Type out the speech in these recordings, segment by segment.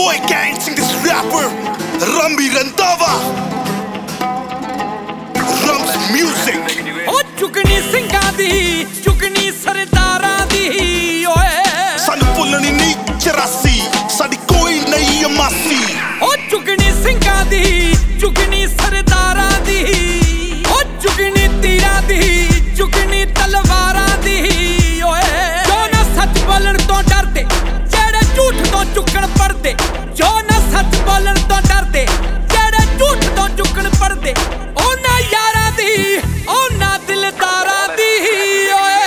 boy can't sing this rapper Rambi Randhawa Rams music O chukni ਸਿੰਘਾਂ ਦੀ ਚੁਗਣੀ ਸਰਦਾਰਾਂ ਦੀ ਓਏ ਸਾਨੂੰ ਭੁੱਲਣੀ ਨਹੀਂ 84 ਸਾਡੀ ਕੋਈ ਨਹੀਂ ਅਮਾਸੀ O ਚੁਗਣੀ ਸਿੰਘਾਂ ਦੀ ਚੁਗਣੀ ਸਰਦਾਰਾਂ ਦੀ O ਚੁਗਣੀ ਤੀਰਾਂ ਦੀ ਚੁਗਣੀ ਤਲਵਾਰਾਂ ਦੀ ਓਏ ਜੋ ਨਾ ਸੱਚ ਬੋਲਣ ਤੋਂ ਡਰਦੇ ਜਿਹੜੇ ਝੂਠ ਤੋਂ ਚੁੱਕਣ ਪੜਦੇ ਜੋ ਨਾ ਸੱਚ ਬੋਲਣ ਤੋਂ ਡਰਦੇ ਜਿਹੜੇ ਝੂਠ ਤੋਂ ਚੁੱਕਣ ਪੜਦੇ ਉਹਨਾਂ ਯਾਰਾਂ ਦੀ ਉਹਨਾਂ ਦਿਲਦਾਰਾਂ ਦੀ ਓਏ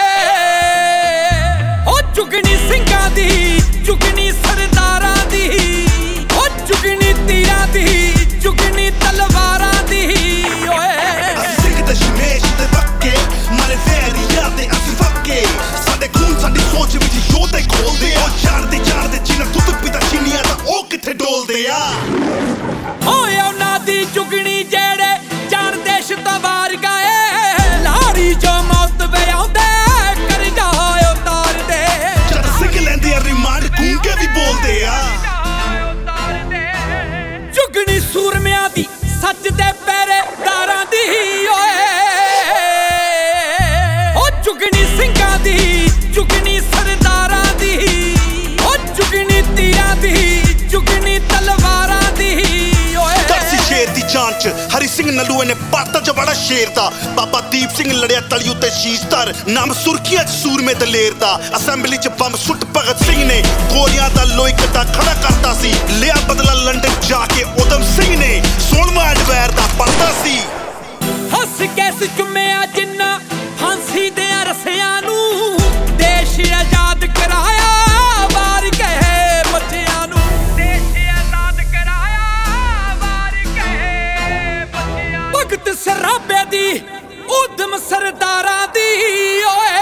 O ਚੁਗਣੀ ਸਿੰਘਾਂ ਦੀ ਚੁਗਣੀ ਸਰਦਾਰਾਂ ਦੀ O ਚੁਗਣੀ ਤੀਰਾਂ ਦੀ ਚੁਗਣੀ ਤਲਵਾਰਾਂ ਦੀ ਓਏ ਅਸੀਂ ਸਿੰਘ ਦੇ ਸ਼ਮੇਸ਼ ਦੇ ਬੱਕੇ ਮਾਰੇ ਵੈਰੀਆਂ ਦੇ ਅਸੀਂ ਫੱਕੇ ਸਾਡੇ ਖੂਨ ਸਾਡੀ ਸੋਚ ਵਿੱਚ ਯੋਧੇ ਖੋਲਦੇ ਆ ਜਾਣਦੇ ਜਿਨ੍ਹਾਂ ਦੁੱਧ ਪੀਤਾ ਚੀਨੀਆਂ ਦਾ ਉਹ ਕਿੱਥੇ ਡੋਲਦੇ ਆ ਓਏ ਉਹਨਾਂ ਦੀ ਚੁਗਣੀ ਜਿਹੜੇ ਜਾਣ ਦੇਸ਼ ਤੋਂ ਬਾਹਰ ਗਏ ਲਾਰੀ ਜੋ ਮੌਤ ਵੇ ਆਉਂਦੇ ਕਰ ਜਾ ਉਤਾਰਦੇ ਜਦ ਸਿੰਘ ਲੈਂਦੇ ਆ ਰਿਮਾਂਡ ਗੂੰਗੇ ਵੀ ਬੋਲਦੇ ਆ ਚੁਗਣੀ ਸੂਰਮਿਆਂ ਦੀ ਸੱਚ ਦੇ ਪਹਿਰੇਦਾਰਾਂ ਦੀ ਓਏ O ਚੁਗਣੀ ਸਿੰਘਾਂ ਦੀ ਚੁਗਣੀ ਸਰਦਾਰਾਂ ਦੀ O ਚੁਗਣੀ ਤੀਰਾਂ ਦੀ ਚੁਗਣੀ ਤਲਵਾਰਾਂ ਦੀ ਓਏ ਕਰਸੀ ਸ਼ੇਰ ਦੀ ਜਾਨ ਚ ਹਰੀ ਸਿੰਘ ਨਲੂਏ ਨੇ ਪਾਤਾ ਜਵਾੜਾ ਸ਼ੇਰ ਦਾ ਬਾਬਾ ਦੀਪ ਸਿੰਘ ਲੜਿਆ ਤਲੀ ਉੱਤੇ ਸ਼ੀਸ਼ਧਰ ਨਾਮ ਸੁਰਖੀਆਂ ਚ ਸੂਰਮੇ ਦਲੇਰ ਦਾ ਅਸੈਂਬਲੀ ਚ ਬੰਬ ਸੁੱਟ ਭਗਤ ਸਿੰਘ ਨੇ ਗੋਲੀਆਂ ਦਾ ਲੋਈ ਕੱਟਾ ਖੜਾ ਕਰਤਾ ਸੀ ਲਿਆ ਬਦਲਾ ਲੰਡਨ ਜਾ ਕੇ ਉਦਮ ਸਿੰਘ ਨੇ ਸੋਲਵਾ ਐਡਵੈਰ ਦਾ ਪੜਦਾ ਸੀ ਹੱਸ ਕੇ ਚੁੰਮਿਆ ਜਿੰਨਾ ਫਾਂਸੀ ਦੇ ਰਸਿਆਂ ਨੂੰ ਦੇਸ਼ ਆਜ਼ਾਦ ਕਰਾਇਆ ਵਾਰ ਕਹੇ ਬੱਚਿਆਂ ਨੂੰ ਦੇਸ਼ ਆਜ਼ਾਦ ਕਰਾਇਆ ਵਾਰ ਕਹੇ ਬੱਚਿਆਂ ਨੂੰ ਭਗਤ ਸਰਾਬੇ ਦੀ ਉਦਮ ਸਰਦਾਰਾਂ ਦੀ ਓਏ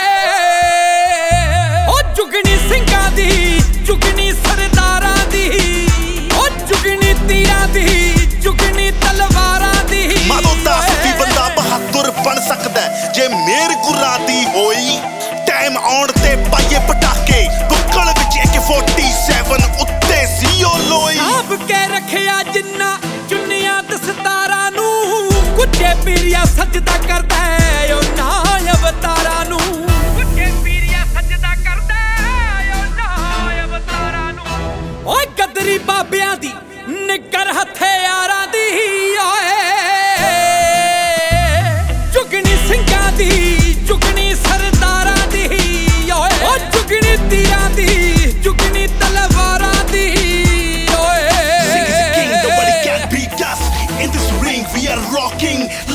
O ਚੁਗਣੀ ਸਿੰਘਾਂ ਦੀ ਚੁਗਣੀ ਸਰਦਾਰਾਂ ਦੀ O ਚੁਗਣੀ ਤੀਰਾਂ ਦੀ ਚੁਗਣੀ ਤਲਵਾਰਾਂ ਦੀ ਮਾਦੋ ਦੱਸ ਵੀ ਬੰਦਾ ਬਹਾਦਰ ਬਣ ਸਕਦਾ ਜੇ ਮੇਰ ਗੁਰਾਂ ਦੀ ਹੋਈ ਟਾਈਮ ਆਉਣ ਤੇ ਪਾਈਏ ਪਟਾਕੇ ਬੁੱਕਲ ਵਿੱਚ AK-47 ਉੱਤੇ ਸੀ ਉਹ ਲੋਈ ਆਪ ਕੇ ਰੱਖਿਆ ਜਿੰਨਾ ਚੁੰਨੀਆਂ ਦਸਤਾਰਾਂ ਨੂੰ ਕੁੱਜੇ ਪੀਰੀਆ ਸਜਦਾ ਕਰਦਾ ਹੈ ਉਹਨਾਂ ਅਵਤਾਰਾਂ ਨੂੰ ਕੁੱਜੇ ਪੀਰੀਆ ਸਜਦਾ ਕਰਦਾ ਹੈ ਉਹਨਾਂ ਅਵਤਾਰਾਂ ਨੂੰ ਓਏ ਗਦਰੀ ਬਾਬਿਆਂ ਦੀ ਨਿੱਕਰ ਹਥਿਆਰਾਂ ਦੀ ਓਏ ਚੁਗਣੀ ਸਿੰਘਾਂ ਦੀ ਚੁਗਣੀ ਸਰਦਾਰਾਂ ਦੀ ਓਏ O ਚੁਗਣੀ ਤੀਰਾਂ ਦੀ ਚੁਗਣੀ ਤਲਵਾਰਾਂ ਦੀ ਓਏ Sing is the king, nobody can beat us. In this ring we are rocking.